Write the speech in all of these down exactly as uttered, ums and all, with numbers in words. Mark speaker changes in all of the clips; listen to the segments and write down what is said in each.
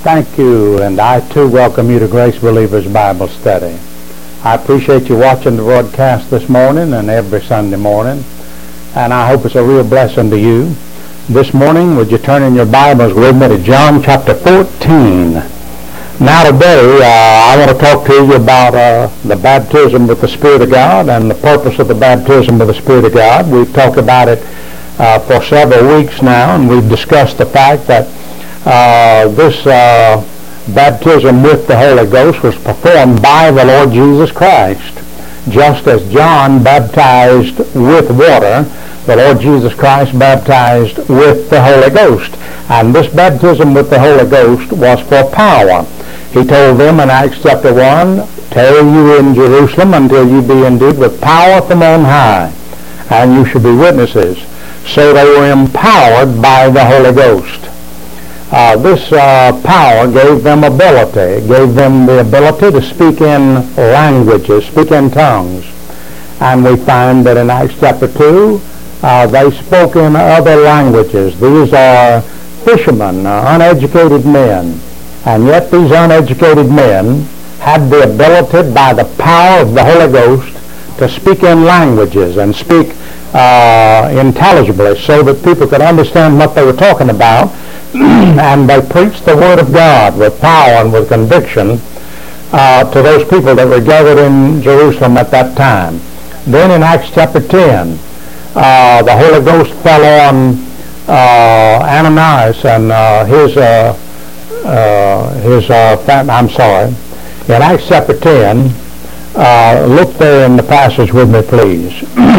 Speaker 1: Thank you, and I too welcome you to Grace Believers Bible Study. I appreciate you watching the broadcast this morning and every Sunday morning, and I hope it's a real blessing to you. This morning, would you turn in your Bibles with me to John chapter fourteen. Now today, uh, I want to talk to you about uh, the baptism with the Spirit of God and the purpose of the baptism with the Spirit of God. We've talked about it uh, for several weeks now, and we've discussed the fact that Uh, this uh, baptism with the Holy Ghost was performed by the Lord Jesus Christ. Just as John baptized with water, the Lord Jesus Christ baptized with the Holy Ghost. And this baptism with the Holy Ghost was for power. He told them in Acts chapter one, "Tarry you in Jerusalem until you be endued with power from on high, and you shall be witnesses." So they were empowered by the Holy Ghost. Uh, this uh, power gave them ability, gave them the ability to speak in languages, speak in tongues. And we find that in Acts chapter two, uh, they spoke in other languages. These are fishermen, uh, uneducated men. And yet these uneducated men had the ability by the power of the Holy Ghost to speak in languages and speak uh, intelligibly so that people could understand what they were talking about. And they preached the Word of God with power and with conviction uh, to those people that were gathered in Jerusalem at that time. Then in Acts chapter ten, uh, the Holy Ghost fell on uh, Ananias and uh, his, uh, uh, his uh, fam- I'm sorry, in Acts chapter ten, uh, look there in the passage with me, please.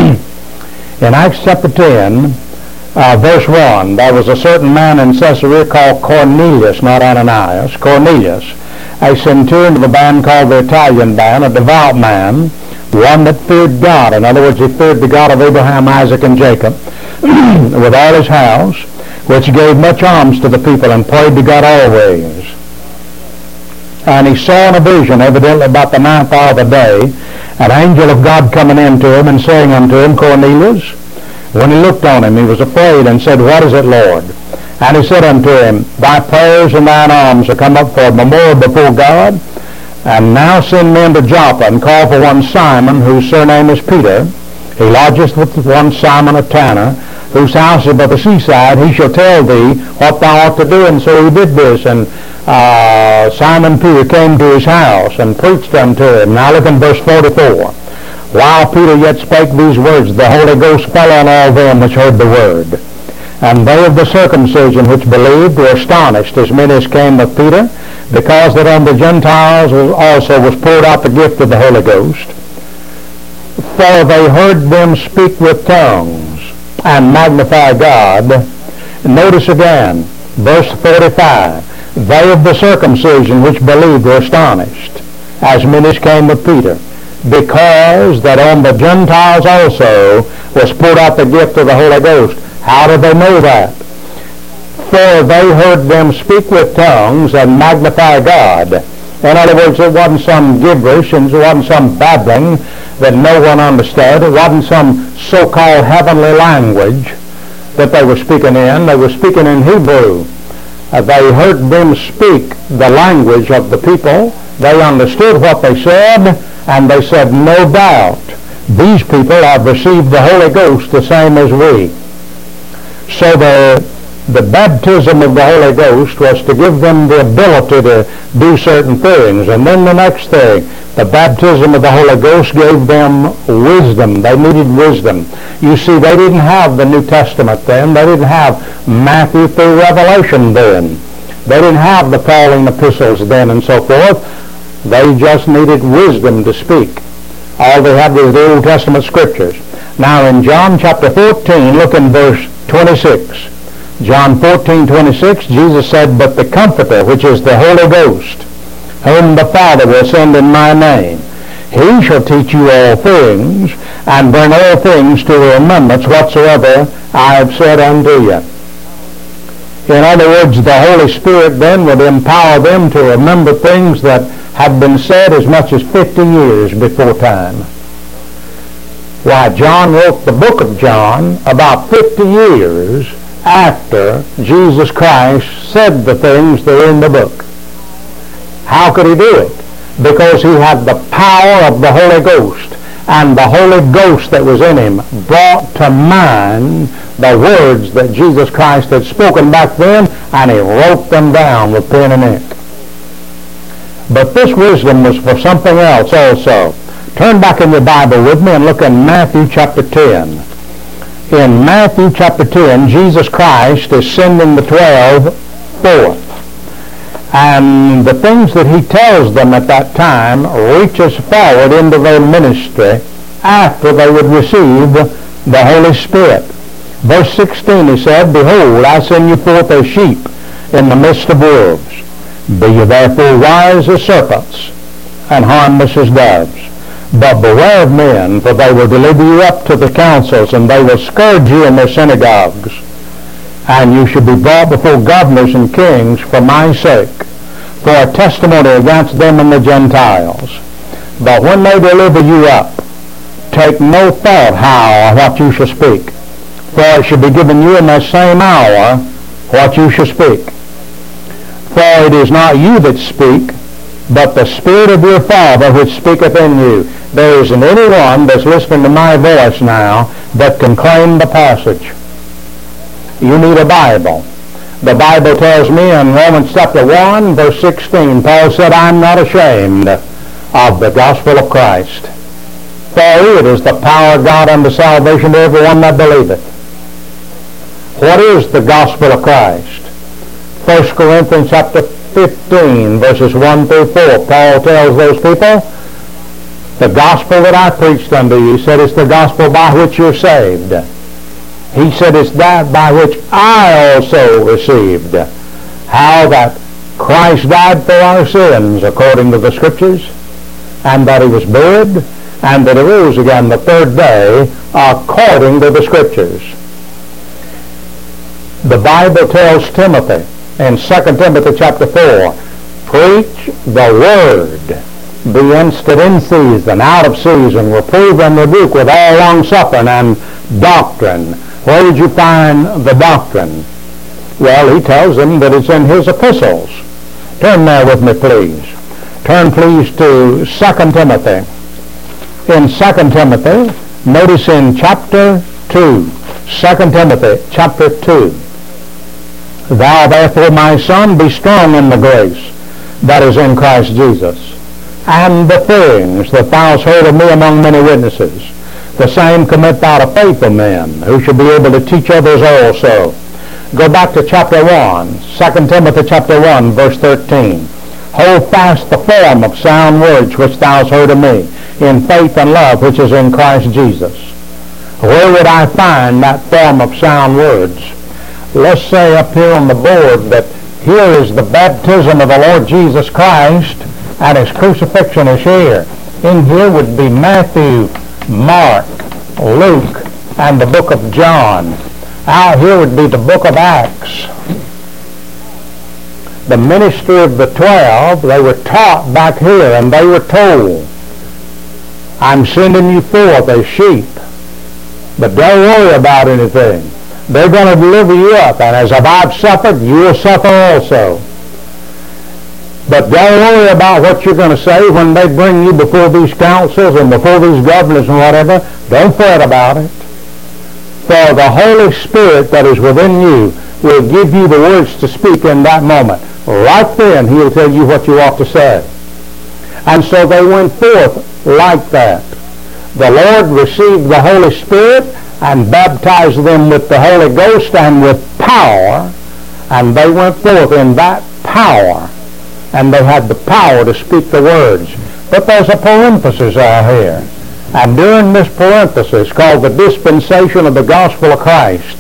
Speaker 1: In Acts chapter ten, Uh, verse one, there was a certain man in Caesarea called Cornelius, not Ananias, Cornelius, a centurion of a band called the Italian band, a devout man, one that feared God. In other words, he feared the God of Abraham, Isaac, and Jacob, with all his house, which gave much alms to the people and prayed to God always. And he saw in a vision, evidently about the ninth hour of the day, an angel of God coming into him and saying unto him, "Cornelius." When he looked on him, he was afraid and said, "What is it, Lord?" And he said unto him, "Thy prayers and thine alms are come up for a memorial before God. And now send men to Joppa, and call for one Simon, whose surname is Peter. He lodgeth with one Simon a tanner, whose house is by the seaside. He shall tell thee what thou ought to do." And so he did this. And uh, Simon Peter came to his house and preached unto him. Now look in verse forty-four. "While Peter yet spake these words, the Holy Ghost fell on all them which heard the word. And they of the circumcision which believed were astonished, as many as came with Peter, because that on the Gentiles also was poured out the gift of the Holy Ghost. For they heard them speak with tongues and magnify God." Notice again, verse forty-five. "They of the circumcision which believed were astonished, as many as came with Peter, because that on the Gentiles also was poured out the gift of the Holy Ghost." How did they know that? "For they heard them speak with tongues and magnify God." In other words, it wasn't some gibberish, and it wasn't some babbling that no one understood. It wasn't some so-called heavenly language that they were speaking in. They were speaking in Hebrew. Uh, they heard them speak the language of the people. They understood what they said, and they said, "No doubt, these people have received the Holy Ghost the same as we." So the, the baptism of the Holy Ghost was to give them the ability to do certain things. And then the next thing, the baptism of the Holy Ghost gave them wisdom. They needed wisdom. You see, they didn't have the New Testament then. They didn't have Matthew through Revelation then. They didn't have the Pauline epistles then and so forth. They just needed wisdom to speak. All they had was the Old Testament scriptures. Now in John chapter fourteen, look in verse twenty-six. John fourteen, twenty-six, Jesus said, "But the Comforter, which is the Holy Ghost, whom the Father will send in my name, he shall teach you all things, and bring all things to the remembrance whatsoever I have said unto you." In other words, the Holy Spirit then would empower them to remember things that had been said as much as fifty years before time. Why, John wrote the book of John about fifty years after Jesus Christ said the things that are in the book. How could he do it? Because he had the power of the Holy Ghost. And the Holy Ghost that was in him brought to mind the words that Jesus Christ had spoken back then, and he wrote them down with pen and ink. But this wisdom was for something else also. Turn back in your Bible with me and look in Matthew chapter ten. In Matthew chapter ten, Jesus Christ is sending the twelve forth. And the things that he tells them at that time reaches forward into their ministry after they would receive the Holy Spirit. Verse sixteen, he said, Behold, I send you forth as sheep in the midst of wolves. Be ye therefore wise as serpents, and harmless as doves. But beware of men, for they will deliver you up to the councils, and they will scourge you in their synagogues. And you shall be brought before governors and kings for my sake, for a testimony against them and the Gentiles. But when they deliver you up, take no thought how or what you shall speak, for it shall be given you in that same hour what you shall speak. For it is not you that speak, but the Spirit of your Father which speaketh in you. There isn't anyone that's listening to my voice now that can claim the passage. You need a Bible. The Bible tells me in Romans chapter one, verse sixteen, Paul said, I'm not ashamed of the gospel of Christ. For it is the power of God unto salvation to everyone that believeth. What is the gospel of Christ? First Corinthians chapter fifteen, verses one through four, Paul tells those people, the gospel that I preached unto you, he said, it's the gospel by which you're saved. He said, it's that by which I also received, how that Christ died for our sins according to the Scriptures, and that he was buried, and that he rose again the third day according to the Scriptures. The Bible tells Timothy in Second Timothy chapter four, preach the word, be instant in season, out of season, reprove and rebuke with all long suffering and doctrine. Where did you find the doctrine? Well, he tells them that it's in his epistles. Turn there with me, please. Turn, please, to Second Timothy. In Second Timothy, notice in chapter two, Second Timothy chapter two, Thou therefore, my son, be strong in the grace that is in Christ Jesus, and the things that thou hast heard of me among many witnesses, the same commit thou to faithful men, who shall be able to teach others also. Go back to chapter one, Second Timothy chapter one, verse thirteen. Hold fast the form of sound words which thou hast heard of me, in faith and love which is in Christ Jesus. Where would I find that form of sound words? Let's say up here on the board that here is the baptism of the Lord Jesus Christ, and his crucifixion is here. In here would be Matthew, Mark, Luke, and the book of John. Out here would be the book of Acts. The ministry of the twelve, they were taught back here, and they were told, I'm sending you forth as sheep, but don't worry about anything. They're going to deliver you up, and as I've suffered, you will suffer also. But don't worry about what you're going to say when they bring you before these councils and before these governors and whatever. Don't fret about it. For the Holy Spirit that is within you will give you the words to speak in that moment. Right then, he'll tell you what you ought to say. And so they went forth like that. The Lord received the Holy Spirit and baptized them with the Holy Ghost and with power, and they went forth in that power, and they had the power to speak the words. But there's a parenthesis out here, and during this parenthesis, called the dispensation of the gospel of Christ,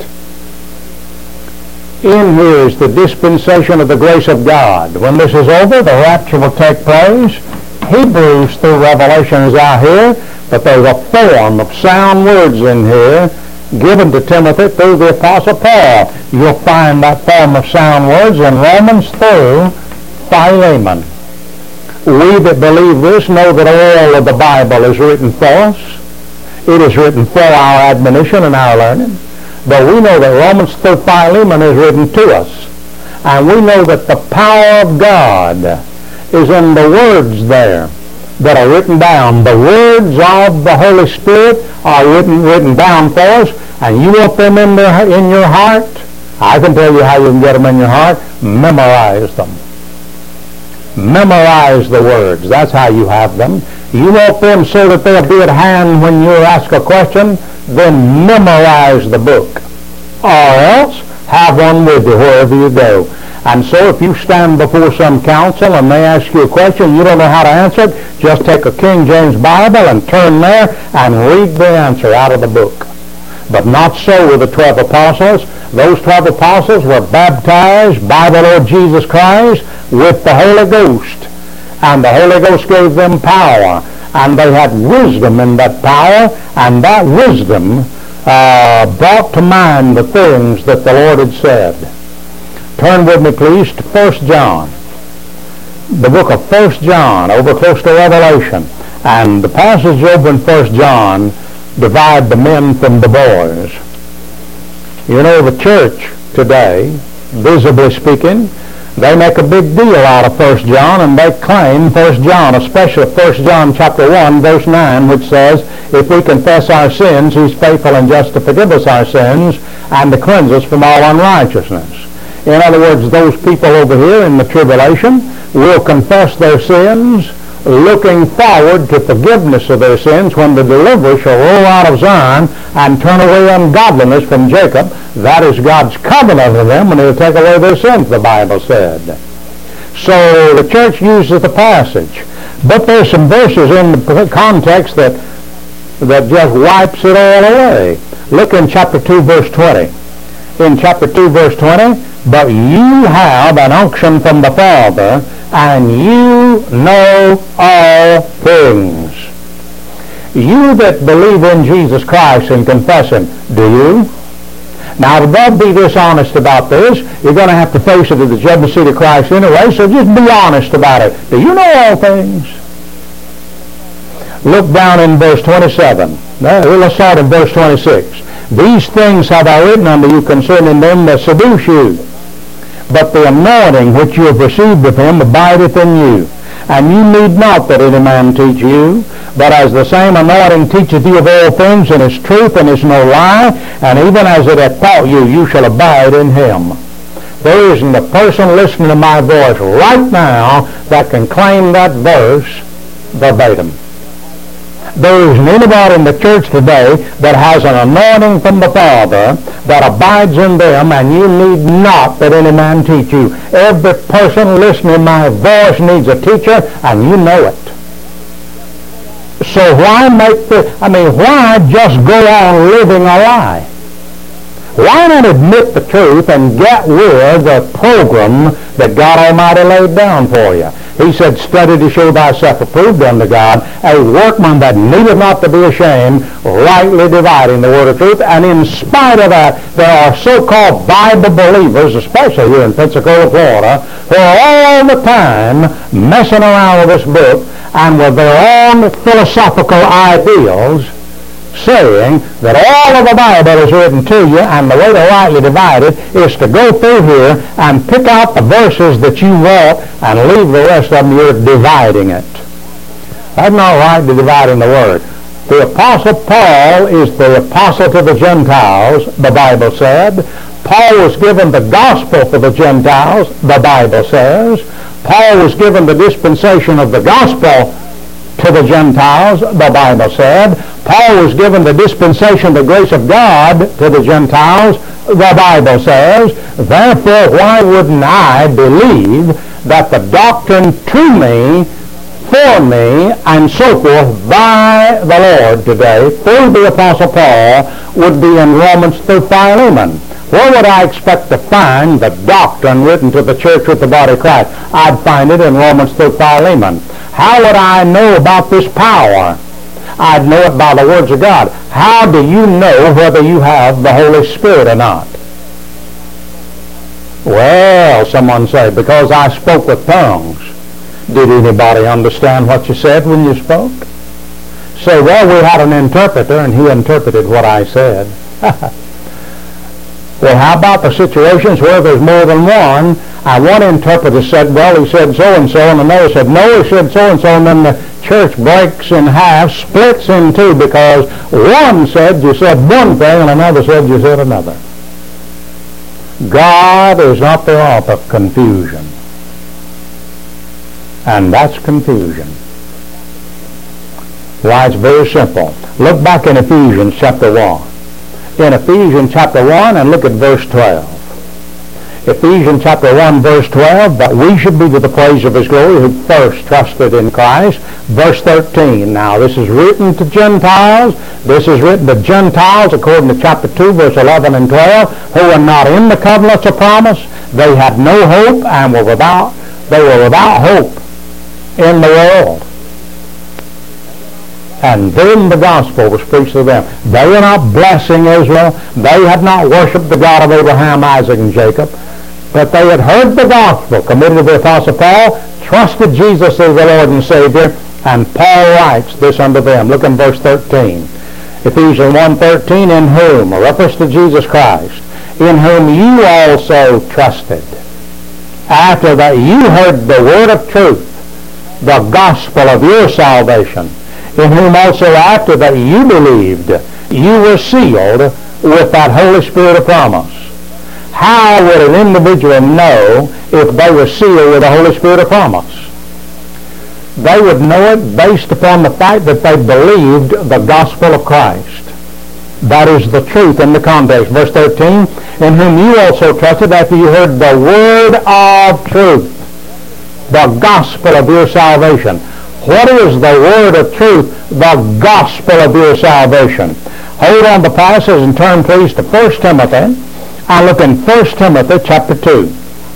Speaker 1: in here is the dispensation of the grace of God. When this is over, the rapture will take place. Hebrews through Revelation is out here, but there's a form of sound words in here given to Timothy through the Apostle Paul. You'll find that form of sound words in Romans through Philemon. We that believe this know that all of the Bible is written for us. It is written for our admonition and our learning. But we know that Romans through Philemon is written to us. And we know that the power of God is in the words there that are written down. The words of the Holy Spirit are written, written down for us, and you want them in, the, in your heart? I can tell you how you can get them in your heart. Memorize them. Memorize the words. That's how you have them. You want them so that they'll be at hand when you ask a question? Then memorize the book. Or else, have one with you wherever you go. And so if you stand before some council and they ask you a question, you don't know how to answer it, just take a King James Bible and turn there and read the answer out of the book. But not so with the twelve apostles. Those twelve apostles were baptized by the Lord Jesus Christ with the Holy Ghost. And the Holy Ghost gave them power. And they had wisdom in that power, and that wisdom uh, brought to mind the things that the Lord had said. Turn with me, please, to First John. The book of First John, over close to Revelation. And the passage over in First John divide the men from the boys. You know, the church today, visibly speaking, they make a big deal out of First John, and they claim First John, especially First John chapter one, verse nine, which says, if we confess our sins, he's faithful and just to forgive us our sins and to cleanse us from all unrighteousness. In other words, those people over here in the tribulation will confess their sins, looking forward to forgiveness of their sins when the deliverer shall roll out of Zion and turn away ungodliness from Jacob. That is God's covenant with them, and he'll take away their sins, the Bible said. So the church uses the passage. But there's some verses in the context that, that just wipes it all away. Look in chapter two, verse twenty. In chapter two, verse twenty, but you have an unction from the Father, and you know all things. You that believe in Jesus Christ and confess him, do you? Now, don't be dishonest about this. You're going to have to face it at the judgment seat of Christ anyway, so just be honest about it. Do you know all things? Look down in verse twenty-seven. Let's start in verse twenty-six. These things have I written unto you concerning them that seduce you. But the anointing which you have received of him abideth in you. And you need not that any man teach you, but as the same anointing teacheth you of all things, and is truth, and is no lie, and even as it hath taught you, you shall abide in him. There isn't a person listening to my voice right now that can claim that verse verbatim. There isn't anybody in the church today that has an anointing from the Father that abides in them, and you need not that any man teach you. Every person listening to my voice needs a teacher, and you know it. So why make the, I mean, why just go on living a lie? Why not admit the truth and get with the program that God Almighty laid down for you? He said, study to show thyself approved unto God, a workman that needeth not to be ashamed, rightly dividing the word of truth. And in spite of that, there are so-called Bible believers, especially here in Pensacola, Florida, who are all the time messing around with this book and with their own philosophical ideals, saying that all of the Bible is written to you, and the way to rightly divide it is to go through here and pick out the verses that you want and leave the rest of them. You're dividing it. That's not rightly dividing the word. The Apostle Paul is the apostle to the Gentiles, the Bible said. Paul was given the gospel for the Gentiles, the Bible says. Paul was given the dispensation of the gospel to the Gentiles, the Bible said. Paul was given the dispensation of the grace of God to the Gentiles, the Bible says. Therefore, why wouldn't I believe that the doctrine to me, for me, and so forth by the Lord today, through the Apostle Paul, would be in Romans through Philemon? Where would I expect to find the doctrine written to the church with the body of Christ? I'd find it in Romans through Philemon. How would I know about this power? I'd know it by the words of God. How do you know whether you have the Holy Spirit or not? Well, someone say, because I spoke with tongues. Did anybody understand what you said when you spoke? Say, well, we had an interpreter and he interpreted what I said. Well, how about the situations where there's more than one And one interpreter said, well, he said so-and-so, and another said, no, he said so-and-so, and then the church breaks in half, splits in two, because one said you said one thing, and another said you said another. God is not the author of confusion. And that's confusion. Why, it's very simple. Look back in Ephesians chapter one. In Ephesians chapter one, and look at verse twelve. Ephesians chapter one, verse twelve, but we should be to the praise of his glory who first trusted in Christ. Verse thirteen, now this is written to Gentiles. This is written to Gentiles according to chapter two, verse eleven and twelve, who were not in the covenants of promise. They had no hope and were without, they were without hope in the world. And then the gospel was preached to them. They were not blessing Israel. They had not worshipped the God of Abraham, Isaac, and Jacob. But they had heard the gospel, committed to the Apostle Paul, trusted Jesus as the Lord and Savior, and Paul writes this unto them. Look in verse thirteen. Ephesians one thirteen, in whom, a reference to Jesus Christ, in whom you also trusted, after that you heard the word of truth, the gospel of your salvation, in whom also after that you believed, you were sealed with that Holy Spirit of promise. How would an individual know if they were sealed with the Holy Spirit of promise? They would know it based upon the fact that they believed the gospel of Christ. That is the truth in the context. Verse thirteen, in whom you also trusted after you heard the word of truth, the gospel of your salvation. What is the word of truth? The gospel of your salvation. Hold on the passage and turn please to First Timothy. I look in First Timothy chapter two.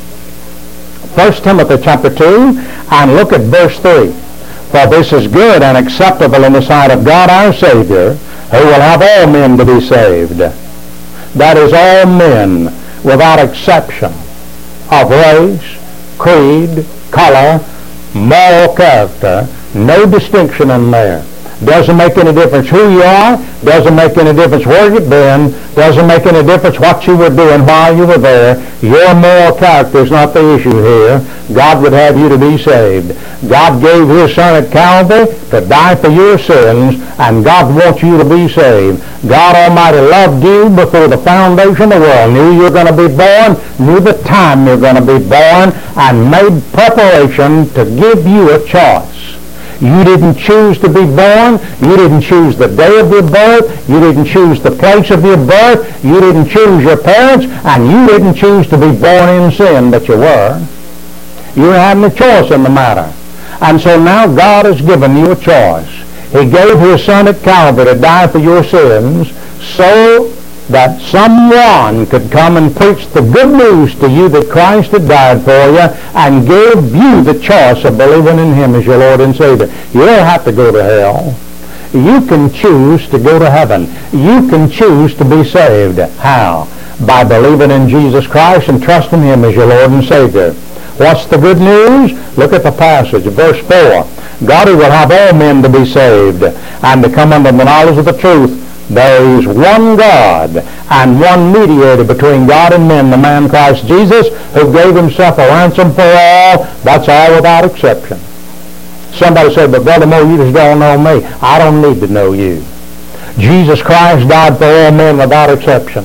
Speaker 1: First Timothy chapter two, and look at verse three. For this is good and acceptable in the sight of God our Savior, who will have all men to be saved. That is, all men without exception of race, creed, color, moral character, no distinction in there. Doesn't make any difference who you are. Doesn't make any difference where you've been. Doesn't make any difference what you were doing while you were there. Your moral character is not the issue here. God would have you to be saved. God gave his Son at Calvary to die for your sins, and God wants you to be saved. God Almighty loved you before the foundation of the world, knew you were going to be born, knew the time you were going to be born, and made preparation to give you a choice. You didn't choose to be born. You didn't choose the day of your birth. You didn't choose the place of your birth. You didn't choose your parents. And you didn't choose to be born in sin, but you were. You had no choice in the matter. And so now God has given you a choice. He gave his Son at Calvary to die for your sins so that someone could come and preach the good news to you that Christ had died for you and gave you the choice of believing in him as your Lord and Savior. You don't have to go to hell. You can choose to go to heaven. You can choose to be saved. How? By believing in Jesus Christ and trusting him as your Lord and Savior. What's the good news? Look at the passage, verse four. God who will have all men to be saved and to come unto the knowledge of the truth. There is one God and one mediator between God and men, the man Christ Jesus, who gave himself a ransom for all. That's all without exception. Somebody said, but Brother Moore, you just don't know me. I don't need to know you. Jesus Christ died for all men without exception.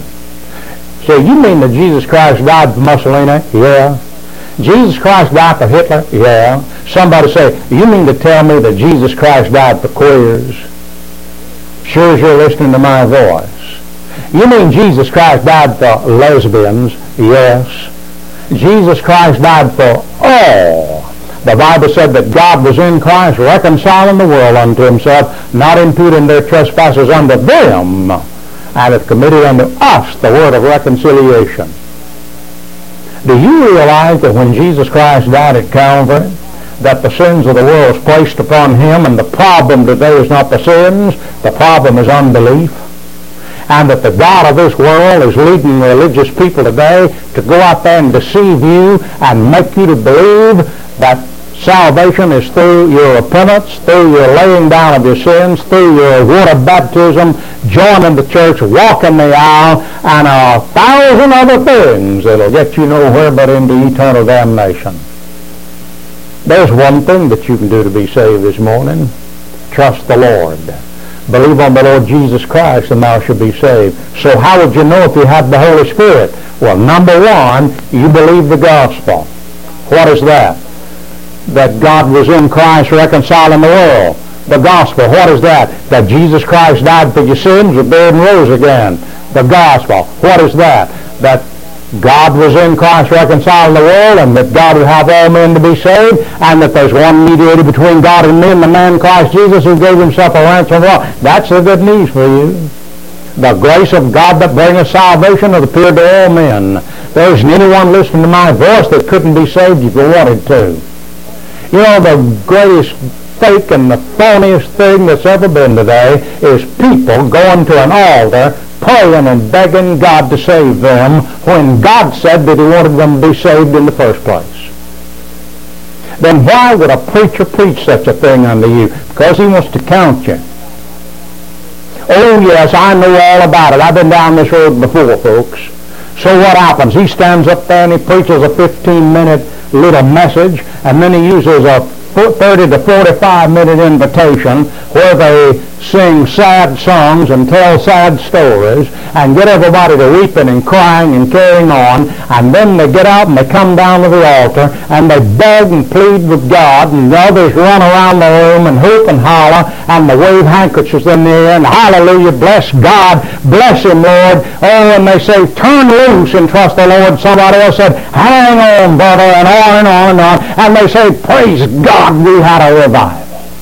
Speaker 1: So you mean that Jesus Christ died for Mussolini? Yeah. Jesus Christ died for Hitler? Yeah. Somebody say, you mean to tell me that Jesus Christ died for queers? Sure as you're listening to my voice. You mean Jesus Christ died for lesbians? Yes. Jesus Christ died for all. The Bible said that God was in Christ reconciling the world unto himself, not imputing their trespasses unto them, and hath committed unto us the word of reconciliation. Do you realize that when Jesus Christ died at Calvary, that the sins of the world is placed upon him, and the problem today is not the sins, the problem is unbelief, and that the God of this world is leading religious people today to go out there and deceive you and make you to believe that Salvation is through your repentance, through your laying down of your sins, through your water baptism, joining the church, walking the aisle, and a thousand other things that'll get you nowhere but into eternal damnation. There's one thing that you can do to be saved this morning. Trust the Lord. Believe on the Lord Jesus Christ and thou shalt be saved. So how would you know if you had the Holy Spirit? Well, number one, you believe the gospel. What is that? That God was in Christ reconciling the world. The gospel, what is that? That Jesus Christ died for your sins, was buried and rose again. The gospel, what is that? That God was in Christ reconciling the world, and that God would have all men to be saved, and that there's one mediator between God and men, the man Christ Jesus, who gave himself a ransom for all. That's the good news for you. The grace of God that bringeth salvation hath appeared to all men. There isn't anyone listening to my voice that couldn't be saved if you wanted to. You know, the greatest fake and the phoniest thing that's ever been today is people going to an altar praying and begging God to save them when God said that he wanted them to be saved in the first place. Then why would a preacher preach such a thing unto you? Because he wants to count you. Oh yes, I know all about it. I've been down this road before, folks. So what happens? He stands up there and he preaches a fifteen minute little message, and then he uses a thirty to forty-five minute invitation where they sing sad songs and tell sad stories and get everybody to weeping and crying and carrying on, and then they get out and they come down to the altar and they beg and plead with God, and the others run around the room and hoop and holler and they wave handkerchiefs in the air and hallelujah, bless God, bless him, Lord. Oh, and they say, turn loose and trust the Lord. Somebody else said, hang on, brother, and on and on and on. And they say, praise God, we had a revival.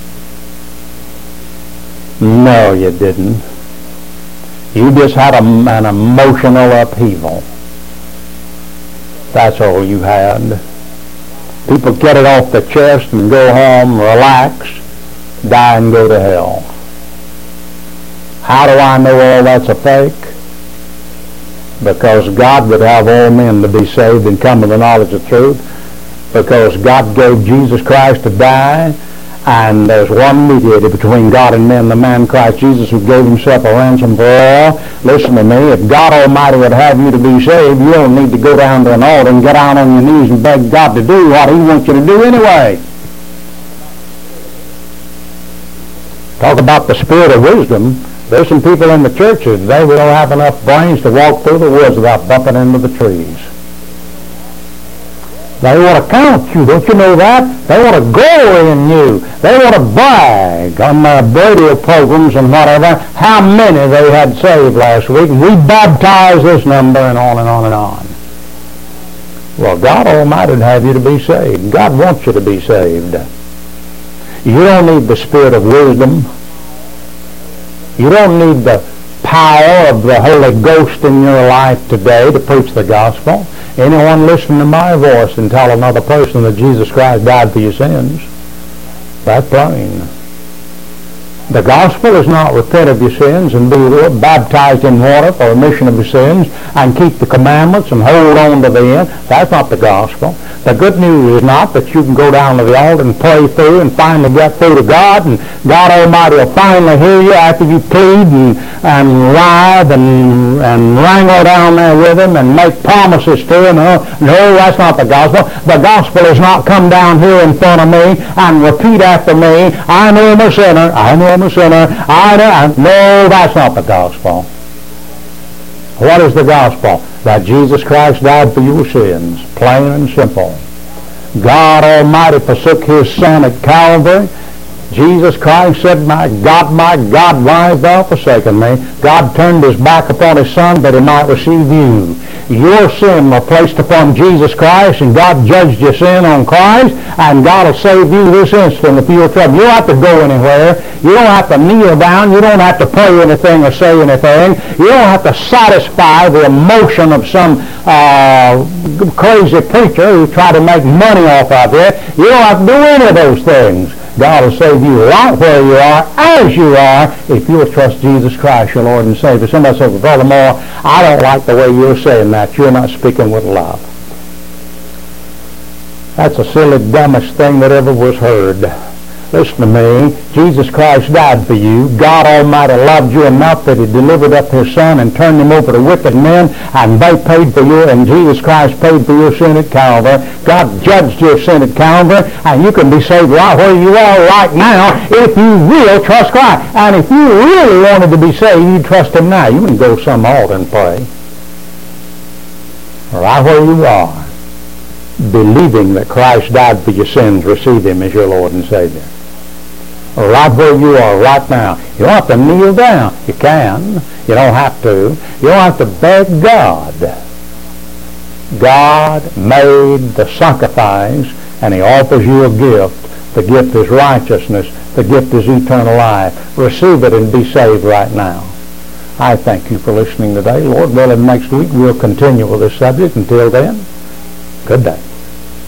Speaker 1: No, you didn't. You just had a, an emotional upheaval. That's all you had. People get it off their chest and go home, relax, die and go to hell. How do I know all that's a fake? Because God would have all men to be saved and come to the knowledge of truth. Because God gave Jesus Christ to die, and there's one mediator between God and men, the man Christ Jesus, who gave himself a ransom for all. Listen to me, if God Almighty would have you to be saved, you don't need to go down to an altar and get down on your knees and beg God to do what he wants you to do anyway. Talk about the spirit of wisdom. There's some people in the churches today who don't have enough brains to walk through the woods without bumping into the trees. They want to count you, don't you know that? They want to glory in you. They want to brag on their radio programs and whatever, how many they had saved last week, and we baptized this number, and on and on and on. Well, God Almighty would have you to be saved. God wants you to be saved. You don't need the spirit of wisdom. You don't need the power of the Holy Ghost in your life today to preach the gospel. Anyone listen to my voice and tell another person that Jesus Christ died for your sins? That's plain. The gospel is not repent of your sins and be baptized in water for remission of your sins and keep the commandments and hold on to them. That's not the gospel. The good news is not that you can go down to the altar and pray through and finally get through to God, and God Almighty will finally hear you after you plead and, and writhe and, and wrangle down there with him and make promises to him. No, no, that's not the gospel. The gospel is not come down here in front of me and repeat after me, I know I'm a sinner, I know I'm a sinner, I know. No, that's not the gospel. What is the gospel? That Jesus Christ died for your sins, plain and simple. God Almighty forsook his Son at Calvary. Jesus Christ said, my God, my God, why hast thou forsaken me? God turned his back upon his Son that he might receive you. Your sin was placed upon Jesus Christ, and God judged your sin on Christ, and God will save you this instant if you're trouble. You don't have to go anywhere. You don't have to kneel down. You don't have to pray anything or say anything. You don't have to satisfy the emotion of some uh, crazy preacher who tried to make money off of you. You don't have to do any of those things. God will save you right where you are, as you are, if you will trust Jesus Christ, your Lord and Savior. Somebody said, well, Brother Moore, I don't like the way you're saying that. You're not speaking with love. That's the silly, dumbest thing that ever was heard. Listen to me. Jesus Christ died for you. God Almighty loved you enough that He delivered up His Son and turned Him over to wicked men, and they paid for you, and Jesus Christ paid for your sin at Calvary. God judged your sin at Calvary, and you can be saved right where you are right now if you will trust Christ. And if you really wanted to be saved, you'd trust Him now. You wouldn't go to some altar and pray. Right where you are, believing that Christ died for your sins, receive Him as your Lord and Savior. Right where you are right now. You don't have to kneel down. You can. You don't have to. You don't have to beg God. God made the sacrifice, and He offers you a gift. The gift is righteousness. The gift is eternal life. Receive it and be saved right now. I thank you for listening today. Lord willing, next week we'll continue with this subject. Until then, good day.